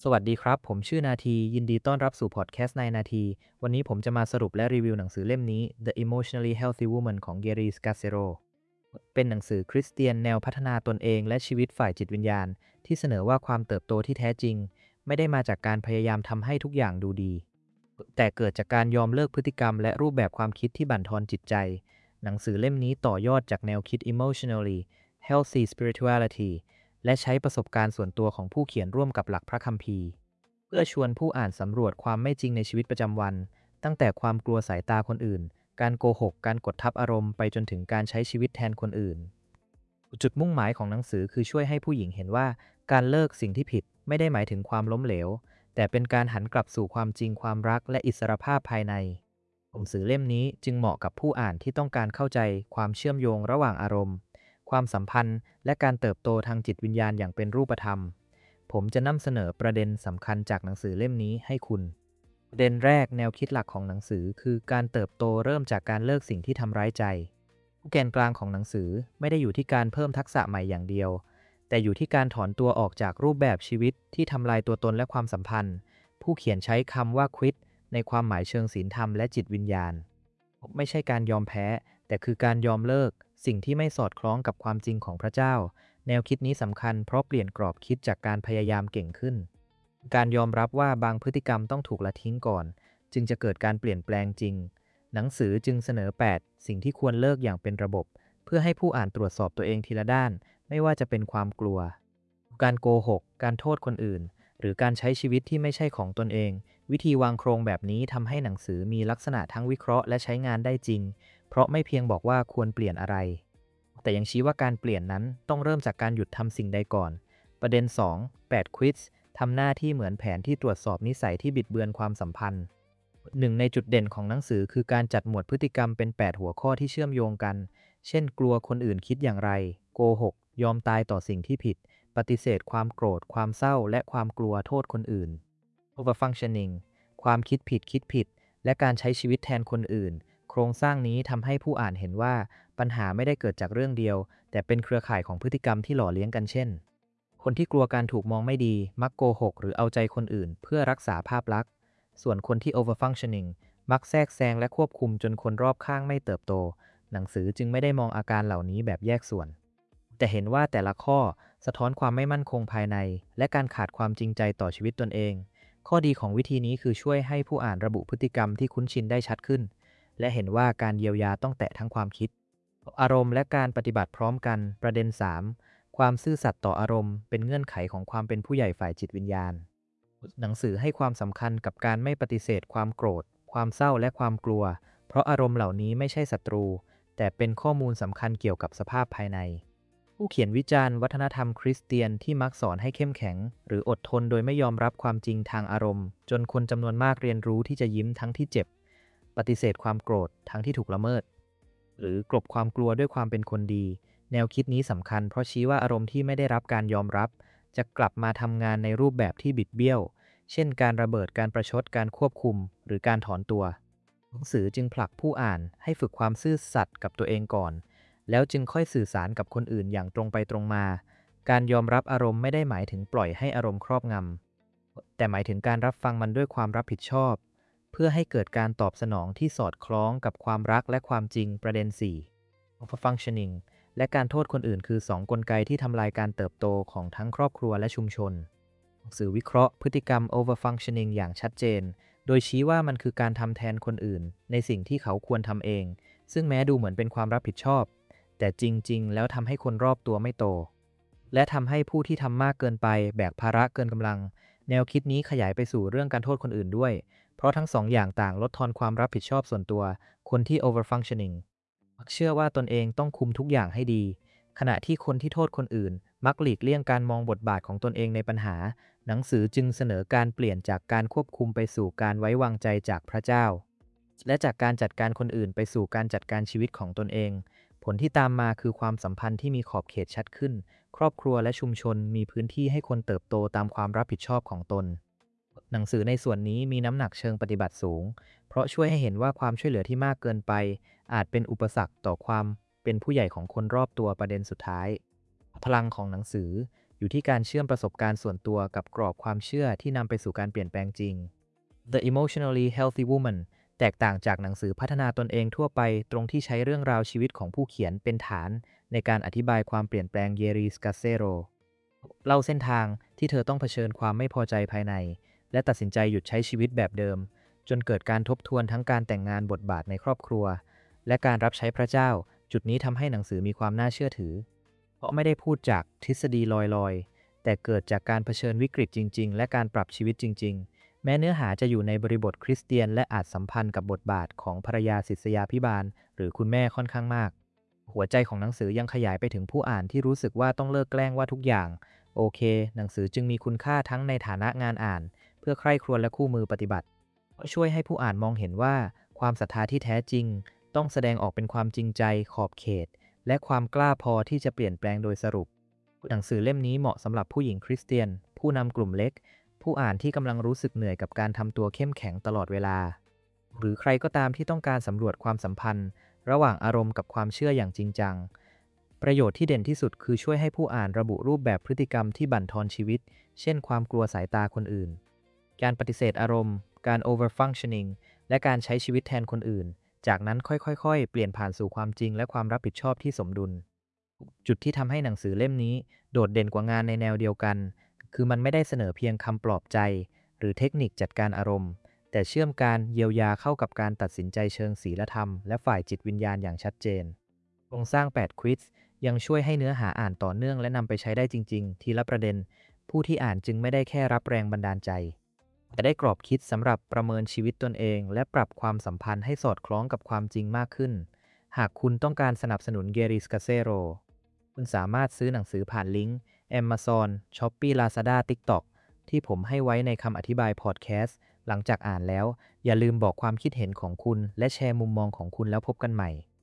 สวัสดีครับผมชื่อนาทียินดีต้อนรับสู่พอดแคสต์ในนาทีวันนี้ผมจะมาสรุปและรีวิวหนังสือเล่มนี้ The Emotionally Healthy Woman ของ Gary Scarsero เป็นหนังสือคริสเตียนแนวพัฒนาตนเองและชีวิตฝ่ายจิตวิญญาณที่เสนอว่าความเติบโตที่แท้จริงไม่ได้มาจากการพยายามทำให้ทุกอย่างดูดีแต่เกิดจากการยอมเลิกพฤติกรรมและรูปแบบความคิดที่บั่นทอนจิตใจหนังสือเล่มนี้ต่อยอดจากแนวคิด Emotionally Healthy Spirituality และใช้ประสบการณ์ส่วนตัวของผู้เขียนร่วมกับหลักพระคัมภีร์ เพื่อชวนผู้อ่านสำรวจความไม่จริงในชีวิตประจำวัน ตั้งแต่ความกลัวสายตาคนอื่น การโกหก การกดทับอารมณ์ไปจนถึงการใช้ชีวิตแทนคนอื่น จุดมุ่งหมายของหนังสือคือช่วยให้ผู้หญิงเห็นว่าการเลิกสิ่งที่ผิดไม่ได้หมายถึงความล้มเหลว แต่เป็นการหันกลับสู่ความจริงความรักและอิสรภาพภายในหนังสือเล่มนี้จึงเหมาะกับผู้อ่านที่ต้องการเข้าใจความเชื่อมโยงระหว่างอารมณ์ความสัมพันธ์และการเติบโตทางจิตวิญญาณอย่างเป็นรูปธรรม ผมจะนำเสนอประเด็นสำคัญจากหนังสือเล่มนี้ให้คุณประเด็นแรกแนวคิดหลักของหนังสือคือการเติบโตเริ่มจากการเลิกสิ่งที่ทำร้ายใจแกนกลางของหนังสือไม่ได้อยู่ที่การเพิ่มทักษะใหม่อย่างเดียวแต่อยู่ที่การถอนตัวออกจากรูปแบบชีวิตที่ทำลายตัวตนและความสัมพันธ์ผู้เขียนใช้คำว่า quit ในความหมายเชิงศีลธรรมและจิตวิญญาณไม่ใช่การยอมแพ้แต่คือการยอมเลิกสิ่งที่ไม่สอดคล้องกับความจริงของพระเจ้า แนวคิดนี้สำคัญเพราะเปลี่ยนกรอบคิดจากการพยายามเก่งขึ้น การยอมรับว่าบางพฤติกรรมต้องถูกละทิ้งก่อนจึงจะเกิดการเปลี่ยนแปลงจริง หนังสือจึงเสนอ8สิ่งที่ควรเลิกอย่างเป็นระบบเพื่อให้ผู้อ่านตรวจสอบตัวเองทีละด้านไม่ว่าจะเป็นความกลัวการโกหกการโทษคนอื่นหรือการใช้ชีวิตที่ไม่ใช่ของตนเองวิธีวางโครงแบบนี้ทำให้หนังสือมีลักษณะทั้งวิเคราะห์และใช้งานได้จริงเพราะไม่เพียงบอกว่าควรเปลี่ยนอะไร แต่ยังชี้ว่าการเปลี่ยนนั้นต้องเริ่มจากการหยุดทำสิ่งใดก่อน ประเด็น2 8ควิซทำหน้าที่เหมือนแผนที่ตรวจสอบนิสัยที่บิดเบือนความสัมพันธ์หนึ่งในจุดเด่นของหนังสือคือการจัดหมวดพฤติกรรมเป็น8หัวข้อที่เชื่อมโยงกัน เช่นกลัวคนอื่นคิดอย่างไร โกหก ยอมตายต่อสิ่งที่ผิด ปฏิเสธความโกรธ ความเศร้า และความกลัวโทษคนอื่น overfunctioning ความคิดผิด และการใช้ชีวิตแทนคนอื่น โครงสร้างนี้ทำให้ผู้อ่านเห็นว่าปัญหาไม่ได้เกิดจากเรื่องเดียว แต่เป็นเครือข่ายของพฤติกรรมที่หล่อเลี้ยงกันเช่น คนที่กลัวการถูกมองไม่ดีมักโกหกหรือเอาใจคนอื่นเพื่อรักษาภาพลักษณ์ส่วนคนที่ overfunctioning มักแทรกแซงและควบคุมจนคนรอบข้างไม่เติบโตหนังสือจึงไม่ได้มองอาการเหล่านี้แบบแยกส่วนแต่เห็นว่าแต่ละข้อสะท้อนความไม่มั่นคงภายในและการขาดความจริงใจต่อชีวิตตนเองข้อดีของวิธีนี้คือช่วยให้ผู้อ่านระบุพฤติกรรมที่คุ้นชินได้ชัดขึ้นและเห็นว่าการเยียวยาต้องแตะทั้งความคิดอารมณ์และการปฏิบัติพร้อมกันประเด็น3ความซื่อสัตย์ต่ออารมณ์เป็นเงื่อนไขของความเป็นผู้ใหญ่ฝ่ายจิตวิญญาณหนังสือให้ความสำคัญกับการไม่ปฏิเสธความโกรธความเศร้าและความกลัวเพราะอารมณ์เหล่านี้ไม่ใช่ศัตรูแต่เป็นข้อมูลสำคัญเกี่ยวกับสภาพภายในผู้เขียนวิจารณ์วัฒนธรรมคริสเตียนที่มักสอนให้เข้มแข็งหรืออดทนโดยไม่ยอมรับความจริงทางอารมณ์จนคนจำนวนมากเรียนรู้ที่จะยิ้มทั้งที่เจ็บปฏิเสธความโกรธทั้งที่ถูกละเมิดหรือกลบความกลัวด้วยความเป็นคนดีแนวคิดนี้สำคัญเพราะชี้ว่าอารมณ์ที่ไม่ได้รับการยอมรับจะกลับมาทำงานในรูปแบบที่บิดเบี้ยวเช่นการระเบิดการประชดการควบคุมหรือการถอนตัวหนังสือจึงผลักผู้อ่านให้ฝึกความซื่อสัตย์กับตัวเองก่อนแล้วจึงค่อยสื่อสารกับคนอื่นอย่างตรงไปตรงมาการยอมรับอารมณ์ไม่ได้หมายถึงปล่อยให้อารมณ์ครอบงำแต่หมายถึงการรับฟังมันด้วยความรับผิดชอบเพื่อให้เกิดการตอบสนองที่สอดคล้องกับความรักและความจริงประเด็น4 overfunctioning และการโทษคนอื่นคือ2กลไกที่ทำลายการเติบโตของทั้งครอบครัวและชุมชนหนังสือวิเคราะห์พฤติกรรม overfunctioning อย่างชัดเจนโดยชี้ว่ามันคือการทำแทนคนอื่นในสิ่งที่เขาควรทำเองซึ่งแม้ดูเหมือนเป็นความรับผิดชอบแต่จริงๆแล้วทำให้คนรอบตัวไม่โตและทำให้ผู้ที่ทำมากเกินไปแบกภาระเกินกำลังแนวคิดนี้ขยายไปสู่เรื่องการโทษคนอื่นด้วยเพราะทั้งสองอย่างต่างลดทอนความรับผิดชอบส่วนตัวคนที่ overfunctioning มักเชื่อว่าตนเองต้องคุมทุกอย่างให้ดีขณะที่คนที่โทษคนอื่นมักหลีกเลี่ยงการมองบทบาทของตนเองในปัญหาหนังสือจึงเสนอการเปลี่ยนจากการควบคุมไปสู่การไว้วางใจจากพระเจ้าและจากการจัดการคนอื่นไปสู่การจัดการชีวิตของตนเองผลที่ตามมาคือความสัมพันธ์ที่มีขอบเขตชัดขึ้นครอบครัวและชุมชนมีพื้นที่ให้คนเติบโตตามความรับผิดชอบของตนหนังสือในส่วนนี้มีน้ำหนักเชิงปฏิบัติสูงเพราะช่วยให้เห็นว่าความช่วยเหลือที่มากเกินไปอาจเป็นอุปสรรคต่อความเป็นผู้ใหญ่ของคนรอบตัวประเด็นสุดท้ายพลังของหนังสืออยู่ที่การเชื่อมประสบการณ์ส่วนตัวกับกรอบความเชื่อที่นำไปสู่การเปลี่ยนแปลงจริง The Emotionally Healthy Woman แตกต่างจากหนังสือพัฒนาตนเองทั่วไปตรงที่ใช้เรื่องราวชีวิตของผู้เขียนเป็นฐานในการอธิบายความเปลี่ยนแปลงเยรีสกาเซโรเล่าเส้นทางที่เธอต้องเผชิญความไม่พอใจภายในและตัดสินใจหยุดใช้ชีวิตแบบเดิมจนเกิดการทบทวนทั้งการแต่งงานบทบาทในครอบครัวและการรับใช้พระเจ้าจุดนี้ทำให้หนังสือมีความน่าเชื่อถือเพราะไม่ได้พูดจากทฤษฎีลอยๆแต่เกิดจากการเผชิญวิกฤตจริงๆและการปรับชีวิตจริงๆแม้เนื้อหาจะอยู่ในบริบทคริสเตียนและอาจสัมพันธ์กับบทบาทของภรรยาศิษยาภิบาลหรือคุณแม่ค่อนข้างมากหัวใจของหนังสือยังขยายไปถึงผู้อ่านที่รู้สึกว่าต้องเลิกแกล้งว่าทุกอย่างโอเคหนังสือจึงมีคุณค่าทั้งในฐานะงานอ่านเพื่อใคร่ครวญและคู่มือปฏิบัติช่วยให้ผู้อ่านมองเห็นว่าความศรัทธาที่แท้จริงต้องแสดงออกเป็นความจริงใจขอบเขตและความกล้าพอที่จะเปลี่ยนแปลงโดยสรุปหนังสือเล่มนี้เหมาะสำหรับผู้หญิงคริสเตียนผู้นำกลุ่มเล็กผู้อ่านที่กำลังรู้สึกเหนื่อยกับการทำตัวเข้มแข็งตลอดเวลาหรือใครก็ตามที่ต้องการสำรวจความสัมพันธ์ระหว่างอารมณ์กับความเชื่ออย่างจริงจังประโยชน์ที่เด่นที่สุดคือช่วยให้ผู้อ่านระบุรูปแบบพฤติกรรมที่บั่นทอนชีวิตเช่นความกลัวสายตาคนอื่นการปฏิเสธอารมณ์การ over functioning และการใช้ชีวิตแทนคนอื่นจากนั้นค่อยๆเปลี่ยนผ่านสู่ความจริงและความรับผิดชอบที่สมดุลจุดที่ทำให้หนังสือเล่มนี้โดดเด่นกว่างานในแนวเดียวกันคือมันไม่ได้เสนอเพียงคำปลอบใจหรือเทคนิคจัดการอารมณ์แต่เชื่อมการเยียวยาเข้ากับการตัดสินใจเชิงศีลธรรมและฝ่ายจิตวิญญาณอย่างชัดเจนโครงสร้าง8ควิซยังช่วยให้เนื้อหาอ่านต่อเนื่องและนำไปใช้ได้จริงๆทีละประเด็นผู้ที่อ่านจึงไม่ได้แค่รับแรงบันดาลใจแต่ได้กรอบคิดสำหรับประเมินชีวิตตนเองและปรับความสัมพันธ์ให้สอดคล้องกับความจริงมากขึ้นหากคุณต้องการสนับสนุนเกริสกาเซโรคุณสามารถซื้อหนังสือผ่านลิงก์ Amazon, Shopee, Lazada, TikTok ที่ผมให้ไว้ในคำอธิบายพอดแคสต์หลังจากอ่านแล้วอย่าลืมบอกความคิดเห็นของคุณและแชร์มุมมองของคุณแล้วพบกันใหม่